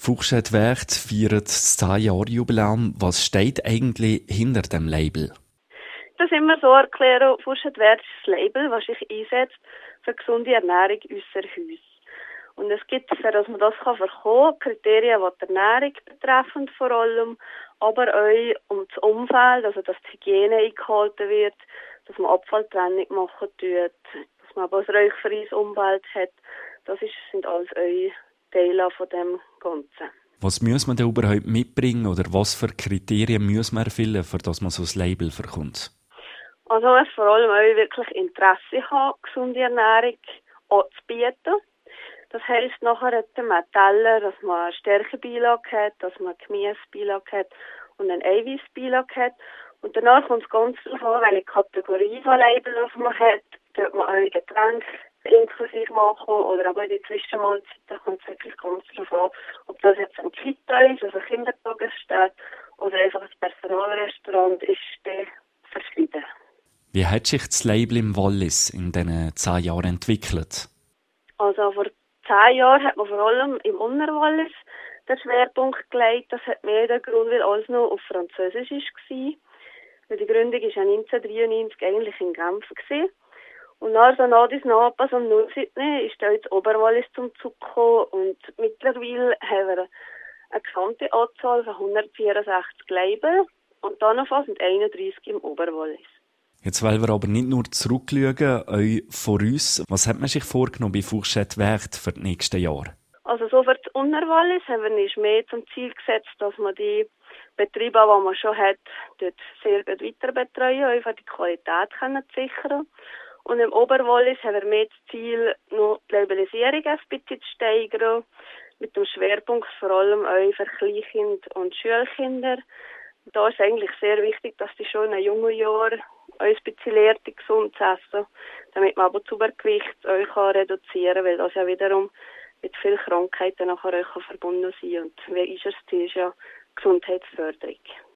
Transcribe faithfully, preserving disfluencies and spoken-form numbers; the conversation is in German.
Fourchette Verte feiert das zehn-Jahre-Jubiläum. Was steht eigentlich hinter dem Label? Das immer so erklären, Fourchette Verte ist das Label, das sich einsetzt für gesunde Ernährung ausser Haus. Und es gibt, für dass man das kann verkommen, Kriterien, die die Ernährung betreffen vor allem, aber auch um das Umfeld, also dass die Hygiene eingehalten wird, dass man Abfalltrennung machen tut, dass man aber ein rauchfreies Umfeld hat. Das ist, sind alles eure Teile von dem Ganzen. Was muss man denn überhaupt mitbringen oder was für Kriterien muss man erfüllen, für dass man so ein Label bekommt? Also man muss vor allem auch wirklich Interesse haben, gesunde Ernährung anzubieten. Das heisst, nachher hat man Teller, dass man eine Stärkebeilage hat, dass man Gemüsebeilage hat und eine Eiweißbeilage hat. Und danach kommt es ganz darauf an, welche Kategorie von Label man hat. Dort man auch Getränke inklusiv machen oder aber in die Zwischenmahlzeiten kommt es wirklich ganz darauf an, ob das jetzt ein Kita ist, also ein Kindertagesstätte oder einfach ein Personalrestaurant ist, der verschieden. Wie hat sich das Label im Wallis in diesen zehn Jahren entwickelt? Also vor zehn Jahren hat man vor allem im Unterwallis den Schwerpunkt gelegt. Das hat mehr den Grund, weil alles noch auf Französisch war. Weil die Gründung war ja neunzehnhundertdreiundneunzig eigentlich in Genf gewesen. Und nach so nach dies nach etwas um null sieben ist da jetzt Oberwallis zum Zug gekommen und mittlerweile haben wir eine gesamte Anzahl von hundertvierundsechzig Label und dann noch fast einunddreißig im Oberwallis. Jetzt wollen wir aber nicht nur zurückschauen, euch voraus. Was hat man sich vorgenommen bei Fourchette Verte für die nächsten Jahre? Also so für das Unterwallis haben wir nicht mehr zum Ziel gesetzt, dass man die Betriebe, die man schon hat, dort sehr gut weiter betreuen, einfach die Qualität können zu sichern. Und im Oberwallis haben wir mehr das Ziel, noch die Labelisierung ein bisschen zu steigern, mit dem Schwerpunkt vor allem auch für Kleinkinder und Schulkinder. Da ist eigentlich sehr wichtig, dass die schon in jungen Jahren ein bisschen lernen, gesund zu essen, damit man aber das Übergewicht euch reduzieren kann, weil das ja wiederum mit vielen Krankheiten nachher euch verbunden sein kann. Und wie ist es? Das ist ja Gesundheitsförderung.